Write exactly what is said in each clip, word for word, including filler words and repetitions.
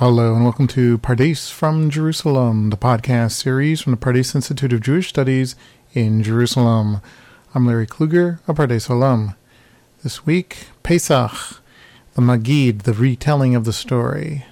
Hello and welcome to Pardes from Jerusalem, the podcast series from the Pardes Institute of Jewish Studies in Jerusalem. I'm Larry Kluger, a Pardes alum. This week, Pesach, the Magid, the retelling of the story.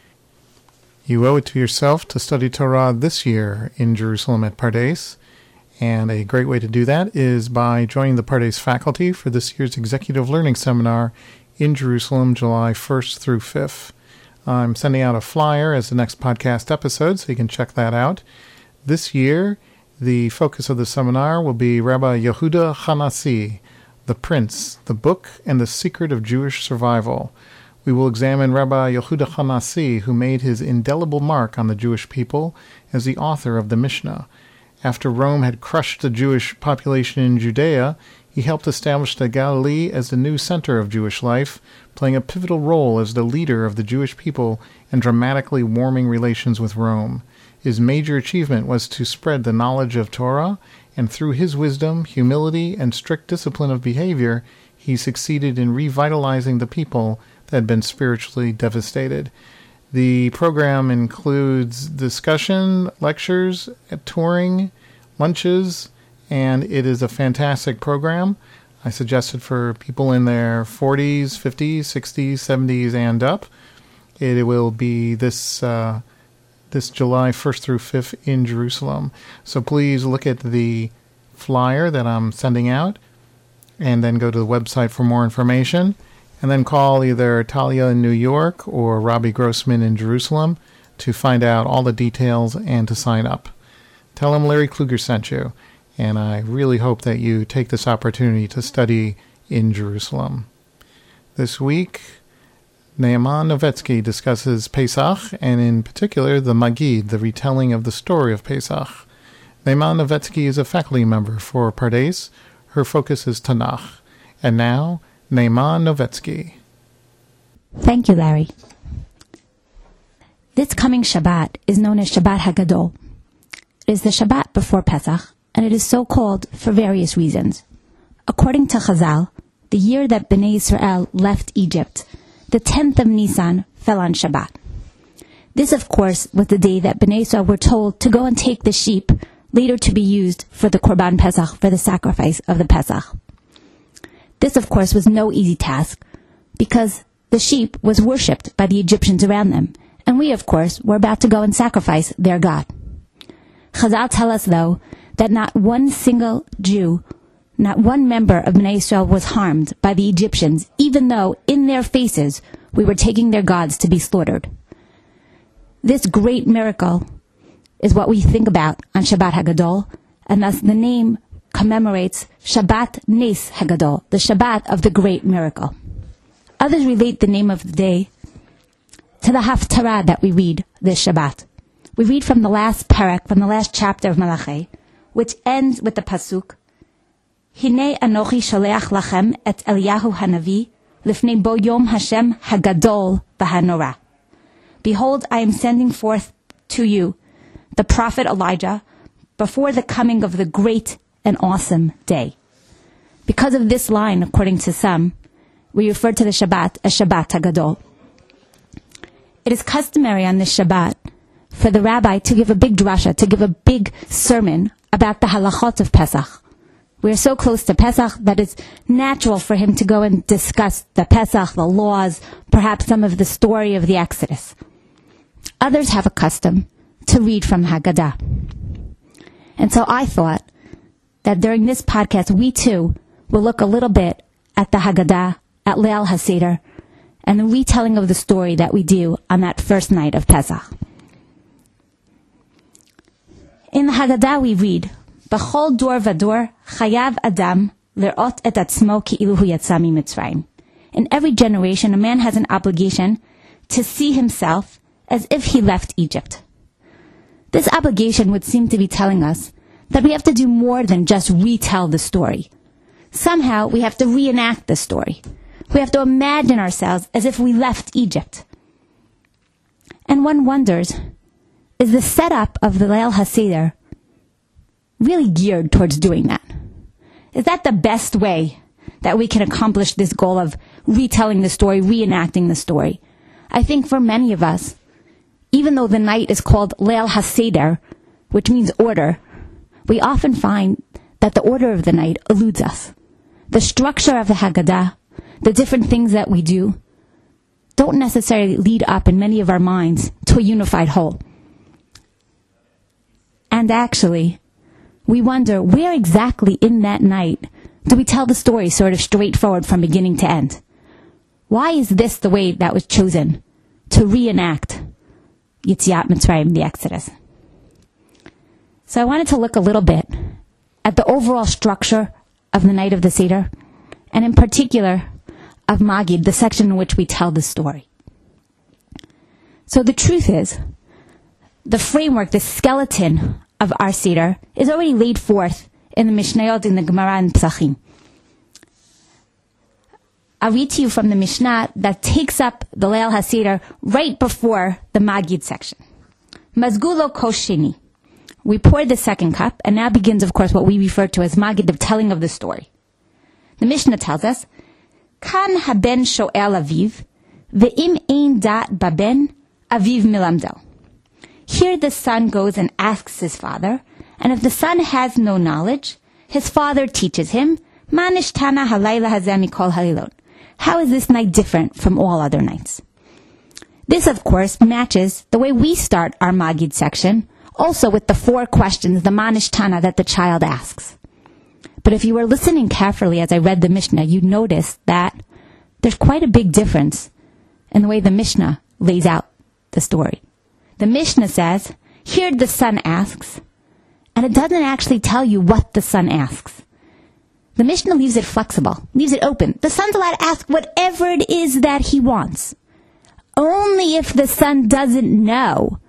You owe it to yourself to study Torah this year in Jerusalem at Pardes, and a great way to do that is by joining the Pardes faculty for this year's Executive Learning Seminar in Jerusalem, July first through fifth. I'm sending out a flyer as the next podcast episode, so you can check that out. This year, the focus of the seminar will be Rabbi Yehuda Hanassi, The Prince, the Book, and the Secret of Jewish Survival. We will examine Rabbi Yehuda Hanassi, who made his indelible mark on the Jewish people as the author of the Mishnah. After Rome had crushed the Jewish population in Judea, he helped establish the Galilee as the new center of Jewish life, playing a pivotal role as the leader of the Jewish people and dramatically warming relations with Rome. His major achievement was to spread the knowledge of Torah, and through his wisdom, humility, and strict discipline of behavior, he succeeded in revitalizing the people that had been spiritually devastated. The program includes discussion, lectures, touring, lunches, and it is a fantastic program. I suggest it for people in their forties, fifties, sixties, seventies, and up. It will be this uh, this July first through fifth in Jerusalem. So please look at the flyer that I'm sending out, and then go to the website for more information, and then call either Talia in New York or Robbie Grossman in Jerusalem to find out all the details and to sign up. Tell them Larry Kluger sent you. And I really hope that you take this opportunity to study in Jerusalem. This week, Naaman Novetsky discusses Pesach, and in particular, the Magid, the retelling of the story of Pesach. Naaman Novetsky is a faculty member for Pardes. Her focus is Tanakh. And now, Naaman Novetsky. Thank you, Larry. This coming Shabbat is known as Shabbat HaGadol. It is the Shabbat before Pesach, and it is so called for various reasons. According to Chazal, the year that Bnei Israel left Egypt, the tenth of Nisan fell on Shabbat. This, of course, was the day that Bnei Israel were told to go and take the sheep, later to be used for the Korban Pesach, for the sacrifice of the Pesach. This, of course, was no easy task, because the sheep was worshipped by the Egyptians around them, and we, of course, were about to go and sacrifice their God. Chazal tell us, though, that not one single Jew, not one member of Bnei Israel was harmed by the Egyptians, even though in their faces we were taking their gods to be slaughtered. This great miracle is what we think about on Shabbat HaGadol, and thus the name commemorates Shabbat Nes HaGadol, the Shabbat of the great miracle. Others relate the name of the day to the Haftarah that we read this Shabbat. We read from the last parak, from the last chapter of Malachi, which ends with the pasuk, Hinei anochi sholeach lachem et Eliyahu hanavi lifnei bo yom Hashem hagadol v'hanora. Behold, I am sending forth to you the prophet Elijah before the coming of the great and awesome day. Because of this line, according to some, we refer to the Shabbat as Shabbat HaGadol. It is customary on this Shabbat for the rabbi to give a big drasha, to give a big sermon about the halachot of Pesach. We are so close to Pesach that it's natural for him to go and discuss the Pesach, the laws, perhaps some of the story of the Exodus. Others have a custom to read from Haggadah. And so I thought that during this podcast, we too will look a little bit at the Haggadah, at Leil HaSeder, and the retelling of the story that we do on that first night of Pesach. In the Haggadah we read, B'chol dor v'dor chayav adam l'rot et atzmo ki'ilu hu yatsa miMitzrayim. In every generation, a man has an obligation to see himself as if he left Egypt. This obligation would seem to be telling us that we have to do more than just retell the story. Somehow, we have to reenact the story. We have to imagine ourselves as if we left Egypt. And one wonders, is the setup of the Leil HaSeder really geared towards doing that? Is that the best way that we can accomplish this goal of retelling the story, reenacting the story? I think for many of us, even though the night is called Leil HaSeder, which means order, we often find that the order of the night eludes us. The structure of the Haggadah, the different things that we do, don't necessarily lead up in many of our minds to a unified whole. And actually, we wonder where exactly in that night do we tell the story sort of straightforward from beginning to end? Why is this the way that was chosen to reenact Yetziat Mitzrayim, the Exodus? So I wanted to look a little bit at the overall structure of the night of the Seder, and in particular of Magid, the section in which we tell the story. So the truth is, the framework, the skeleton of our Seder is already laid forth in the Mishnayot, in the Gemara and Psachim. I'll read to you from the Mishnah that takes up the Leil HaSeder right before the Magid section. Mazgulo koshini. We poured the second cup, and now begins, of course, what we refer to as Magid, the telling of the story. The Mishnah tells us, Kan haben shoel aviv, ve'im ein dat baben, aviv milamdo. Here the son goes and asks his father, and if the son has no knowledge, his father teaches him, Manishtana halayla hazeh mikol halilot. How is this night different from all other nights? This, of course, matches the way we start our Magid section, also with the four questions, the Manishtana, that the child asks. But if you were listening carefully as I read the Mishnah, you'd notice that there's quite a big difference in the way the Mishnah lays out the story. The Mishnah says, here the son asks, and it doesn't actually tell you what the son asks. The Mishnah leaves it flexible, leaves it open. The son's allowed to ask whatever it is that he wants. Only if the son doesn't know,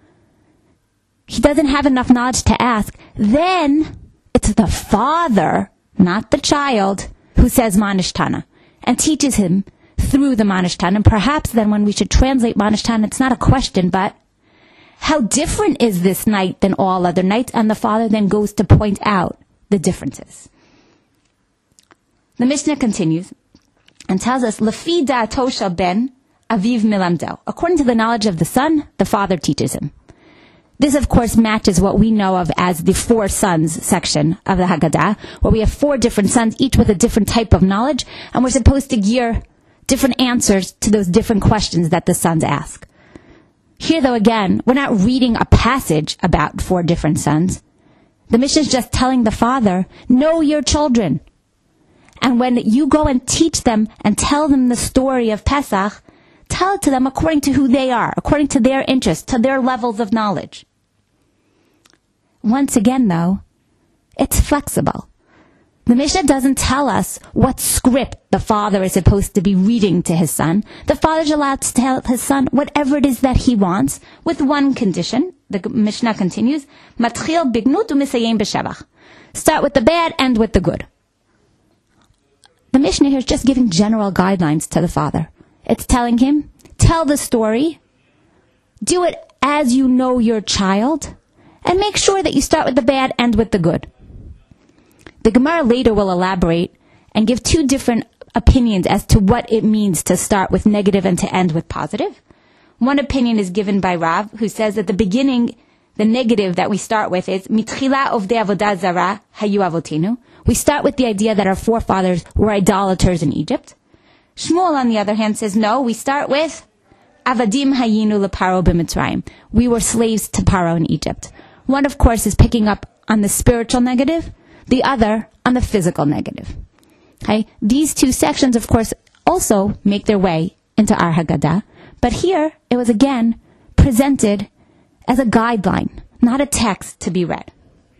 he doesn't have enough knowledge to ask, then it's the father, not the child, who says Manishtana, and teaches him through the Manishtana. And perhaps then when we should translate Manishtana, it's not a question, but how different is this night than all other nights? And the father then goes to point out the differences. The Mishnah continues and tells us, Lefi da'ato shel ben aviv milamdo. According to the knowledge of the son, the father teaches him. This, of course, matches what we know of as the four sons section of the Haggadah, where we have four different sons, each with a different type of knowledge, and we're supposed to gear different answers to those different questions that the sons ask. Here, though, again, we're not reading a passage about four different sons. The Mishnah is just telling the father, know your children. And when you go and teach them and tell them the story of Pesach, tell it to them according to who they are, according to their interests, to their levels of knowledge. Once again, though, it's flexible. The Mishnah doesn't tell us what script the father is supposed to be reading to his son. The father's allowed to tell his son whatever it is that he wants, with one condition. The Mishnah continues, Matchil bignut u'misayim b'shevach. Start with the bad, end with the good. The Mishnah here is just giving general guidelines to the father. It's telling him, tell the story, do it as you know your child, and make sure that you start with the bad, end with the good. The Gemara later will elaborate and give two different opinions as to what it means to start with negative and to end with positive. One opinion is given by Rav, who says at the beginning, the negative that we start with is Mitchila ovdei avodah zara hayu avotinu. We start with the idea that our forefathers were idolaters in Egypt. Shmuel, on the other hand, says no, we start with Avadim hayinu leparo b'Mitzrayim. We were slaves to Paro in Egypt. One, of course, is picking up on the spiritual negative, the other on the physical negative. Okay? These two sections, of course, also make their way into our Haggadah, but here it was again presented as a guideline, not a text to be read.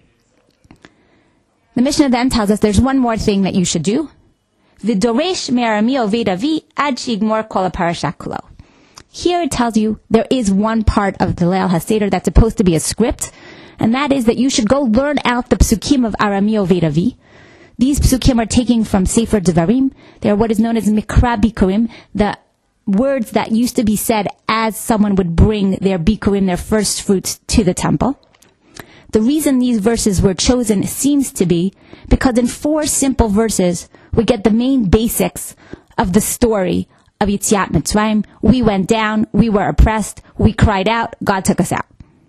The Mishnah then tells us there's one more thing that you should do. V'doresh me'arami oved avi ad shigmor kol ha'parasha kulo. Here it tells you there is one part of the Leil HaSeder that's supposed to be a script, and that is that you should go learn out the psukim of Arami Oved Avi. These psukim are taken from Sefer Devarim. They are what is known as Mikra Bikurim, the words that used to be said as someone would bring their Bikurim, their first fruits, to the temple. The reason these verses were chosen seems to be because in four simple verses we get the main basics of the story of Yetziat Mitzrayim. We went down, we were oppressed, we cried out, God took us out.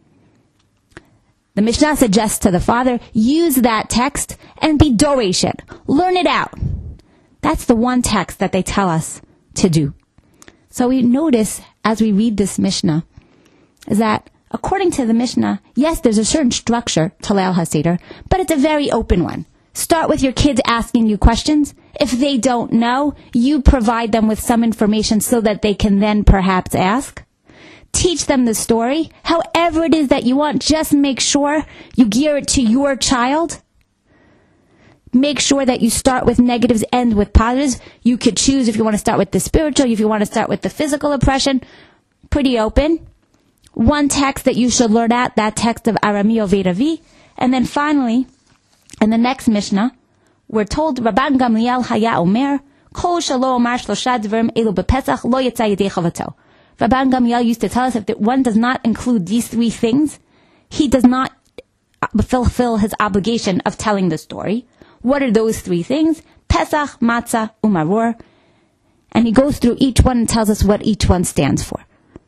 The Mishnah suggests to the father, use that text and be doresh it. Learn it out. That's the one text that they tell us to do. So we notice as we read this Mishnah is that according to the Mishnah, yes, there's a certain structure to Leil HaSeder, but it's a very open one. Start with your kids asking you questions. If they don't know, you provide them with some information so that they can then perhaps ask. Teach them the story. However it is that you want, just make sure you gear it to your child. Make sure that you start with negatives, end with positives. You could choose if you want to start with the spiritual, if you want to start with the physical oppression. Pretty open. One text that you should learn out, that text of Arami Oved. And then finally, in the next Mishnah, we're told, Rabban Gamliel Haya Omer, Kol Shalo Omar Shlosha Dvarim Elu B'Pesach Lo Yetza Yedei Chavato. Rabban Gamliel used to tell us if one does not include these three things, he does not fulfill his obligation of telling the story. What are those three things? Pesach, Matzah, Umaror. And he goes through each one and tells us what each one stands for.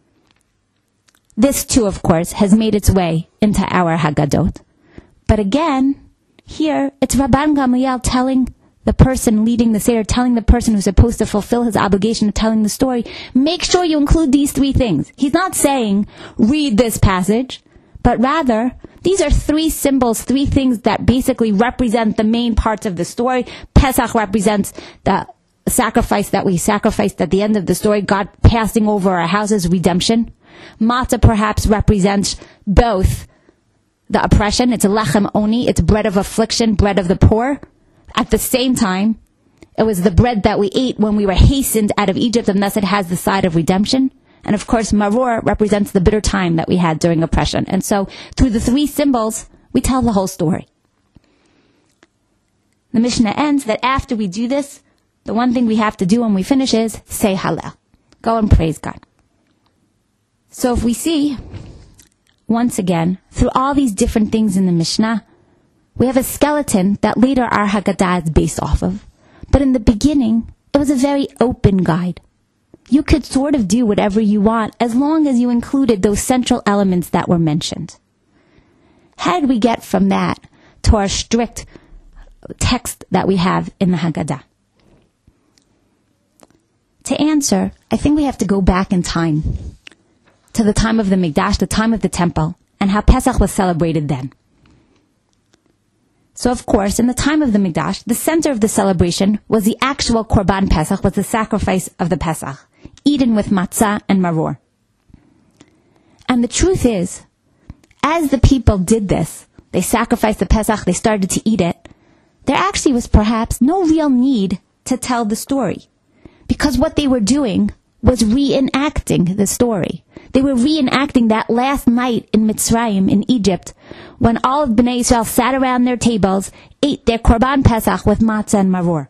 This too, of course, has made its way into our Haggadot. But again, here, it's Rabban Gamliel telling the person leading the Seder, telling the person who's supposed to fulfill his obligation of telling the story, make sure you include these three things. He's not saying, read this passage, but rather, these are three symbols, three things that basically represent the main parts of the story. Pesach represents the sacrifice that we sacrificed at the end of the story, God passing over our houses, redemption. Matzah perhaps represents both the oppression, it's a lechem oni, it's bread of affliction, bread of the poor. At the same time, it was the bread that we ate when we were hastened out of Egypt, and thus it has the side of redemption. And of course, maror represents the bitter time that we had during oppression. And so, through the three symbols, we tell the whole story. The Mishnah ends that after we do this, the one thing we have to do when we finish is say Hallel. Go and praise God. So if we see, once again, through all these different things in the Mishnah, we have a skeleton that later our Haggadah is based off of. But in the beginning, it was a very open guide. You could sort of do whatever you want as long as you included those central elements that were mentioned. How did we get from that to our strict text that we have in the Haggadah? To answer, I think we have to go back in time to the time of the Mikdash, the time of the temple, and how Pesach was celebrated then. So of course, in the time of the Mikdash, the center of the celebration was the actual Korban Pesach, was the sacrifice of the Pesach, eaten with matzah and maror. And the truth is, as the people did this, they sacrificed the Pesach, they started to eat it, there actually was perhaps no real need to tell the story. Because what they were doing was reenacting the story. They were reenacting that last night in Mitzrayim, in Egypt, when all of Bnei Israel sat around their tables, ate their Korban Pesach with matzah and maror.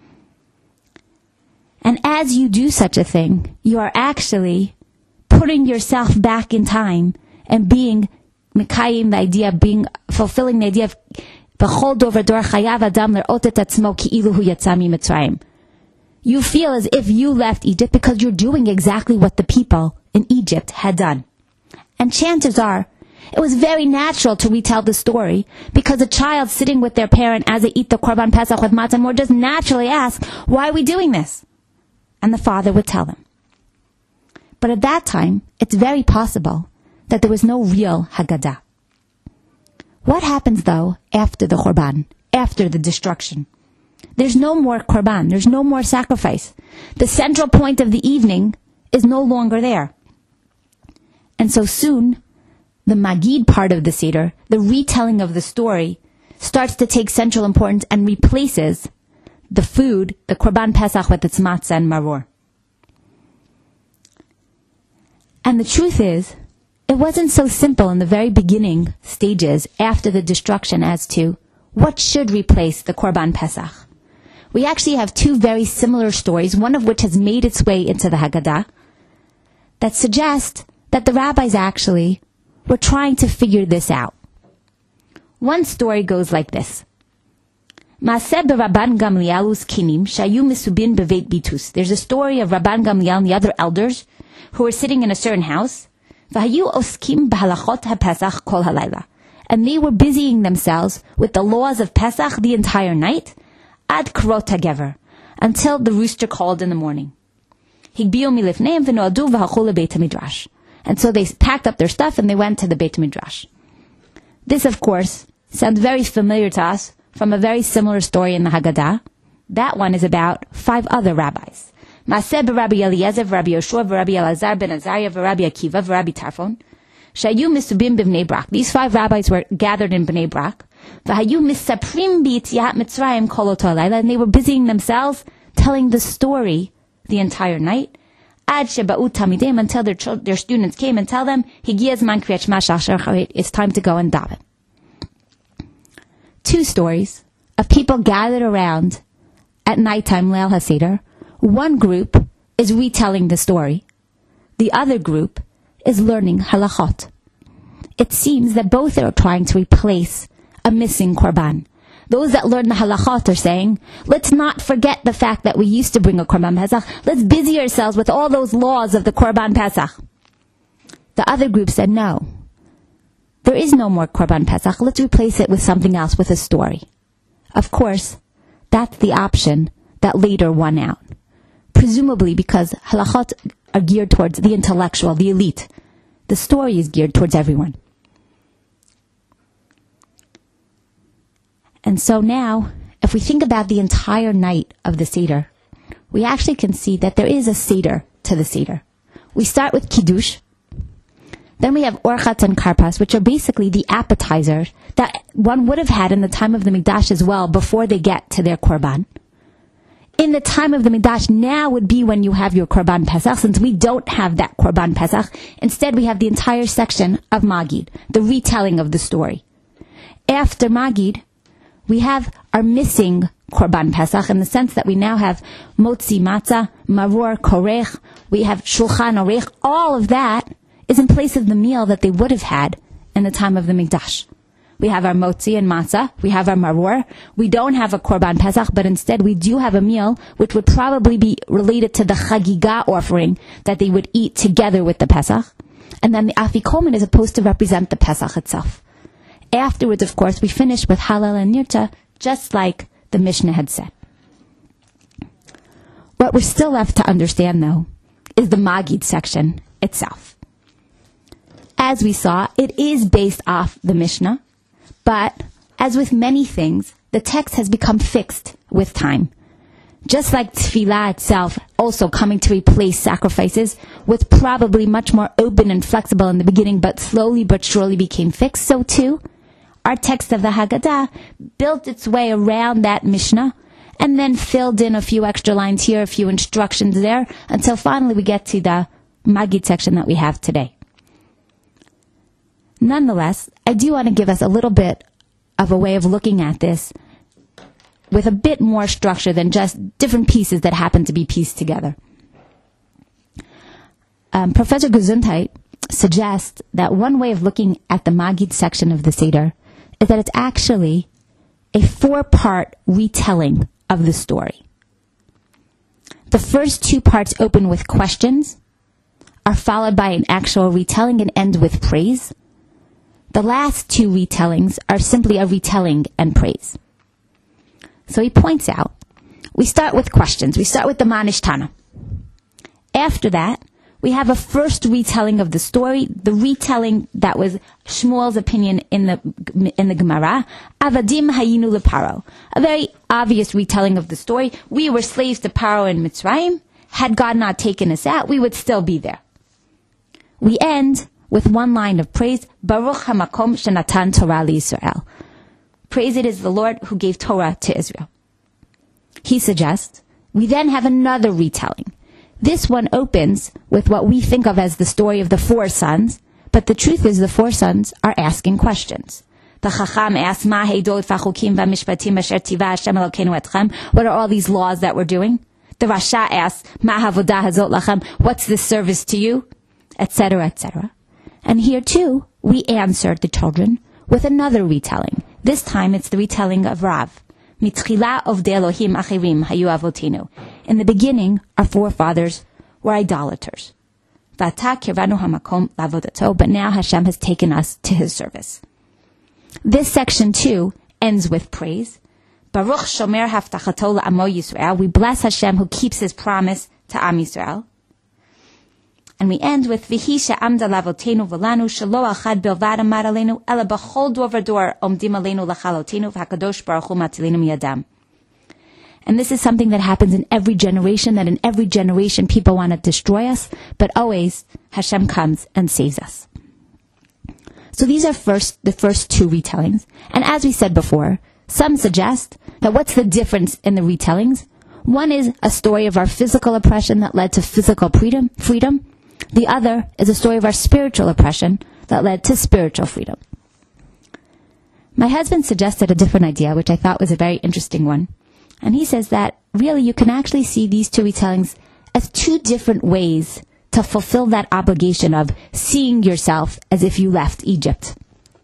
And as you do such a thing, you are actually putting yourself back in time and being Mekayim, the idea of being, fulfilling the idea of B'chol dover dor chayav adam ler'ot et atzmo ki'ilu hu yatsa miMitzrayim. You feel as if you left Egypt because you're doing exactly what the people in Egypt had done. And chances are, it was very natural to retell the story because a child sitting with their parent as they eat the Korban Pesach with matzah and more just naturally ask, why are we doing this? And the father would tell them. But at that time, it's very possible that there was no real Haggadah. What happens though after the Korban, after the destruction? There's no more Korban, there's no more sacrifice. The central point of the evening is no longer there. And so soon, the Magid part of the Seder, the retelling of the story, starts to take central importance and replaces the food, the Korban Pesach with its matzah and maror. And the truth is, it wasn't so simple in the very beginning stages after the destruction as to what should replace the Korban Pesach. We actually have two very similar stories, one of which has made its way into the Haggadah, that suggest that the rabbis actually were trying to figure this out. One story goes like this. Maaseh Rabban Gamliel's kinim shayu misubin beveit bitus. There's a story of Rabban Gamliel and the other elders who were sitting in a certain house. V'hayu oskim b'halachot haPesach kol halayla. And they were busying themselves with the laws of Pesach the entire night, ad krot hagever, until the rooster called in the morning. Higbiu milifneim v'noadu v'hachol leBeit HaMidrash. And so they packed up their stuff and they went to the Beit HaMidrash. This, of course, sounds very familiar to us from a very similar story in the Haggadah. That one is about five other rabbis. Maaseh b'Rabbi Eliezer v'Rabbi Yoshua v'Rabbi Elazar ben Azariah v'Rabbi Akiva v'Rabbi Tarfon. Shayu misubim b'Bnei Brak. These five rabbis were gathered in Bnei Brak. V'hayu misaprim b'Yitziat Mitzrayim kol oto halayla. And they were busying themselves telling the story the entire night. Ad sheba'u talmidim, until their, ch- their students came and tell them, Higiya zman kriyat shema shachar chavet. It's time to go and daven. Two stories of people gathered around at nighttime, Leil HaSeder. One group is retelling the story. The other group is learning halachot. It seems that both are trying to replace a missing korban. Those that learn the halachot are saying, let's not forget the fact that we used to bring a korban pesach. Let's busy ourselves with all those laws of the korban pesach. The other group said, no. There is no more Korban Pesach. Let's replace it with something else, with a story. Of course, that's the option that later won out. Presumably because halachot are geared towards the intellectual, the elite. The story is geared towards everyone. And so now, if we think about the entire night of the Seder, we actually can see that there is a Seder to the Seder. We start with Kiddush. Then we have orchatz and karpas, which are basically the appetizers that one would have had in the time of the Mikdash as well, before they get to their korban. In the time of the Mikdash, now would be when you have your korban pesach, since we don't have that korban pesach. Instead, we have the entire section of Magid, the retelling of the story. After Magid, we have our missing korban pesach, in the sense that we now have motzi matzah, maror, korech, we have shulchan orech. All of that is in place of the meal that they would have had in the time of the Mikdash. We have our motzi and matzah, we have our maror, we don't have a korban pesach, but instead we do have a meal which would probably be related to the chagiga offering that they would eat together with the pesach. And then the afikomen is supposed to represent the pesach itself. Afterwards, of course, we finish with halal and nirta, just like the Mishnah had said. What we're still left to understand, though, is the Magid section itself. As we saw, it is based off the Mishnah, but as with many things, the text has become fixed with time. Just like Tefillah itself also coming to replace sacrifices, was probably much more open and flexible in the beginning, but slowly but surely became fixed, so too, our text of the Haggadah built its way around that Mishnah, and then filled in a few extra lines here, a few instructions there, until finally we get to the Magid section that we have today. Nonetheless, I do want to give us a little bit of a way of looking at this with a bit more structure than just different pieces that happen to be pieced together. Um, Professor Gesundheit suggests that one way of looking at the Magid section of the Seder is that it's actually a four-part retelling of the story. The first two parts open with questions, are followed by an actual retelling, and end with praise. The last two retellings are simply a retelling and praise. So he points out, we start with questions. We start with the Manish Tana. After that, we have a first retelling of the story, the retelling that was Shmuel's opinion in the in the Gemara, Avadim Hayinu Leparo, a very obvious retelling of the story. We were slaves to Paro in Mitzrayim. Had God not taken us out, we would still be there. We end with one line of praise, Baruch HaMakom Shenatan Torah LiYisrael. Praise it is the Lord who gave Torah to Israel. He suggests we then have another retelling. This one opens with what we think of as the story of the four sons, but the truth is the four sons are asking questions. The Chacham asks, Ma heidot v'chukim v'mishpatim asher tiva Hashem Elokeinu etchem. What are all these laws that we're doing? The Rasha asks, Ma havodah hazot lachem. What's this service to you? Etc., et cetera. And here too, we answered the children with another retelling. This time it's the retelling of Rav. Mitchila ovdei Elohim achirim hayu avotenu. In the beginning, our forefathers were idolaters. V'ata kirvanu hamakom lavodato. But now Hashem has taken us to His service. This section too ends with praise. Baruch shomer haftachato la'amo Yisrael. We bless Hashem who keeps His promise to Am Yisrael. And we end with V'hi she'amda lavotenu v'lanu shelo achad bilvad amar aleinu ela b'chol dor v'dor omdim aleinu lachalotenu v'hakadosh baruch hu matilenu miyadam. And this is something that happens in every generation, that in every generation people want to destroy us, but always Hashem comes and saves us. So these are first the first two retellings. And as we said before, some suggest that what's the difference in the retellings? One is a story of our physical oppression that led to physical freedom, freedom. The other is a story of our spiritual oppression that led to spiritual freedom. My husband suggested a different idea, which I thought was a very interesting one. And he says that really you can actually see these two retellings as two different ways to fulfill that obligation of seeing yourself as if you left Egypt.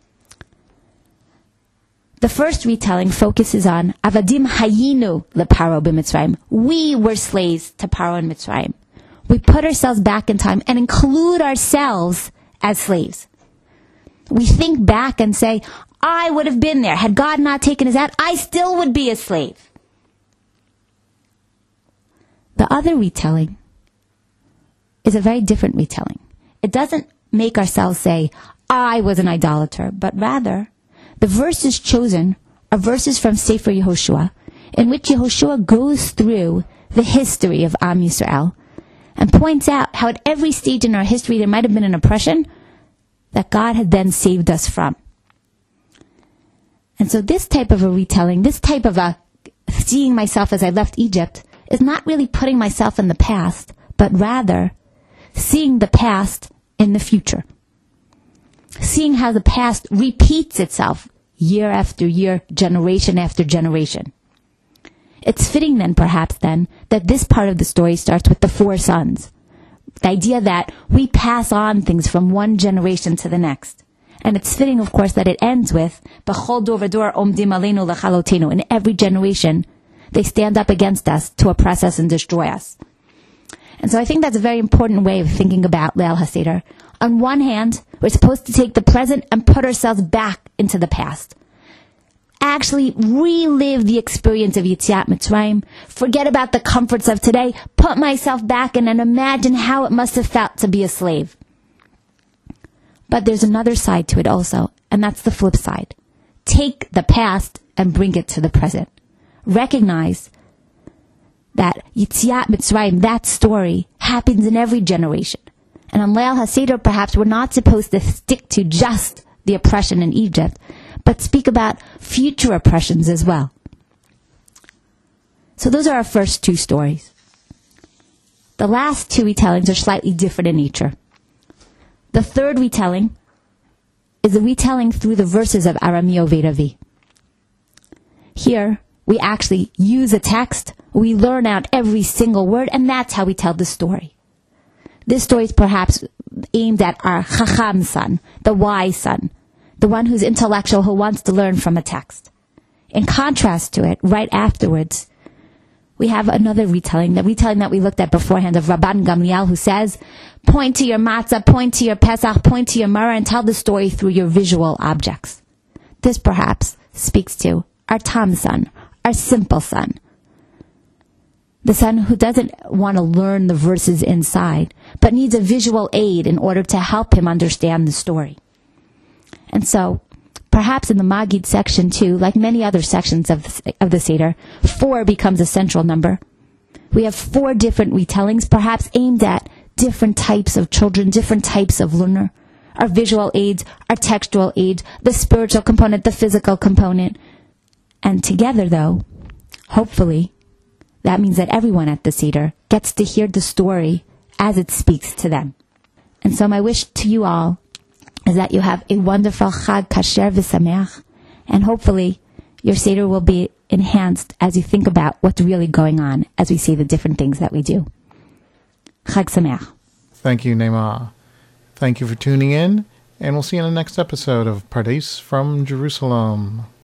The first retelling focuses on Avadim hayinu leparo b'Mitzrayim. We were slaves to Paro in Mitzrayim. We put ourselves back in time and include ourselves as slaves. We think back and say, I would have been there. Had God not taken us out, I still would be a slave. The other retelling is a very different retelling. It doesn't make ourselves say, I was an idolater, but rather, the verses chosen are verses from Sefer Yehoshua, in which Yehoshua goes through the history of Am Yisrael and points out how at every stage in our history there might have been an oppression that God had then saved us from. And so this type of a retelling, this type of a seeing myself as I left Egypt, is not really putting myself in the past, but rather seeing the past in the future. Seeing how the past repeats itself year after year, generation after generation. It's fitting then, perhaps then, that this part of the story starts with the four sons. The idea that we pass on things from one generation to the next. And it's fitting, of course, that it ends with B'chol dor v'dor omdim aleinu lachalotenu. In every generation, they stand up against us to oppress us and destroy us. And so I think that's a very important way of thinking about Leil HaSeder. On one hand, we're supposed to take the present and put ourselves back into the past. Actually relive the experience of Yetziat Mitzrayim. Forget about the comforts of today. Put myself back in and imagine how it must have felt to be a slave. But there's another side to it also, and that's the flip side. Take the past and bring it to the present. Recognize that Yetziat Mitzrayim, that story, happens in every generation. And on Leil HaSeder, perhaps we're not supposed to stick to just the oppression in Egypt, but speak about future oppressions as well. So those are our first two stories. The last two retellings are slightly different in nature. The third retelling is a retelling through the verses of Aramio Vedavi. Here, we actually use a text, we learn out every single word, and that's how we tell the story. This story is perhaps aimed at our Chacham son, the wise son, the one who's intellectual, who wants to learn from a text. In contrast to it, right afterwards, we have another retelling, the retelling that we looked at beforehand of Rabban Gamliel, who says, point to your matzah, point to your Pesach, point to your maror, and tell the story through your visual objects. This perhaps speaks to our Tam son, our simple son, the son who doesn't want to learn the verses inside, but needs a visual aid in order to help him understand the story. And so, perhaps in the Magid section too, like many other sections of the, of the Seder, four becomes a central number. We have four different retellings, perhaps aimed at different types of children, different types of learner. Our visual aids, our textual aids, the spiritual component, the physical component. And together, though, hopefully, that means that everyone at the Seder gets to hear the story as it speaks to them. And so my wish to you all is that you have a wonderful Chag Kasher V'Sameach, and hopefully your Seder will be enhanced as you think about what's really going on as we see the different things that we do. Chag Sameach. Thank you, Neema. Thank you for tuning in, and we'll see you in the next episode of Pardes from Jerusalem.